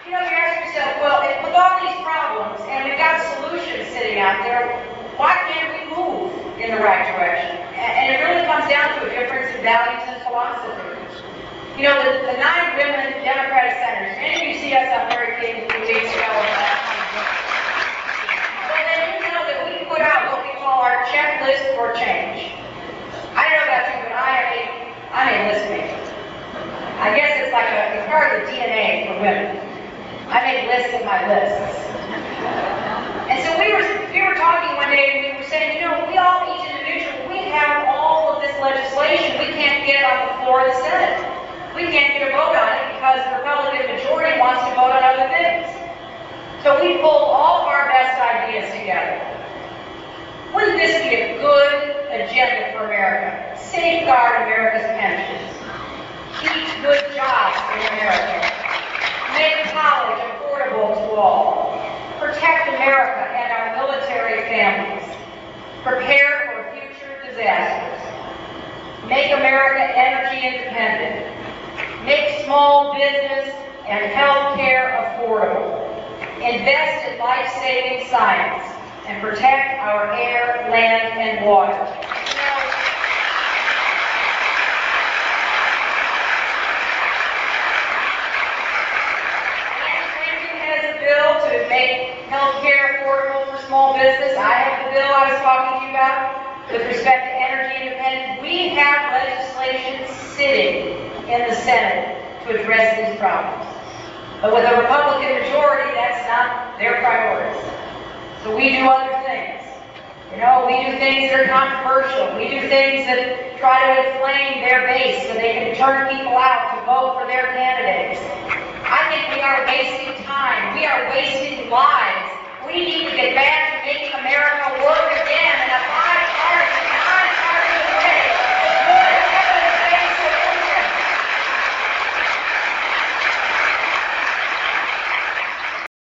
You know, you ask yourself, well, with all these problems, and we've got solutions sitting out there, why can't we move in the right direction? And it really comes down to a difference in values and philosophy. You know, the 9 women Democratic senators, many of you see us on Mary King 2 weeks ago. Well, then you know that we put out what we call our checklist for change. I don't know about you, but I'm a list maker. I guess it's like it's part of the DNA for women. I make lists of my lists. And so we were talking one day and we were saying, you know, we all, each individual, we have all of this legislation we can't get on the floor of the Senate. We can't get a vote on it because the Republican majority wants to vote on other things. So we pulled all of our best ideas together. Wouldn't this be a good agenda for America? Safeguard America's pensions. Keep good jobs in America. Make college affordable to all. Protect America and our military families. Prepare for future disasters. Make America energy independent. Make small business and health care affordable. Invest in life-saving science and protect our air, land, and water. To make health care affordable for small business. I have the bill I was talking to you about with respect to energy independence. We have legislation sitting in the Senate to address these problems. But with a Republican majority, that's not their priorities. So we do other things. You know, we do things that are controversial. We do things that try to inflame their base so they can turn people out to vote for their candidates. I think we are wasting time. We are wasting lives. We need to get back to making America work